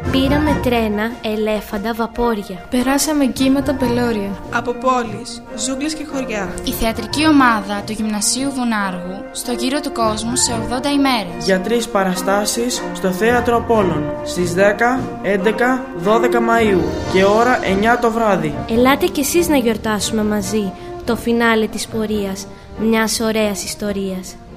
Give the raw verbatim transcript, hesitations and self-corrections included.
Πήραμε τρένα, ελέφαντα, βαπόρια. Περάσαμε κύματα, πελώρια. Από πόλεις, ζούγκλες και χωριά. Η θεατρική ομάδα του Γυμνασίου Βουνάργου στο γύρο του κόσμου σε ογδόντα ημέρες. Για τρεις παραστάσεις στο Θέατρο Απόλλων στις δέκα, έντεκα, δώδεκα Μαΐου και ώρα εννιά το βράδυ. Ελάτε κι εσείς να γιορτάσουμε μαζί το φινάλε της πορείας μιας ωραίας ιστορίας.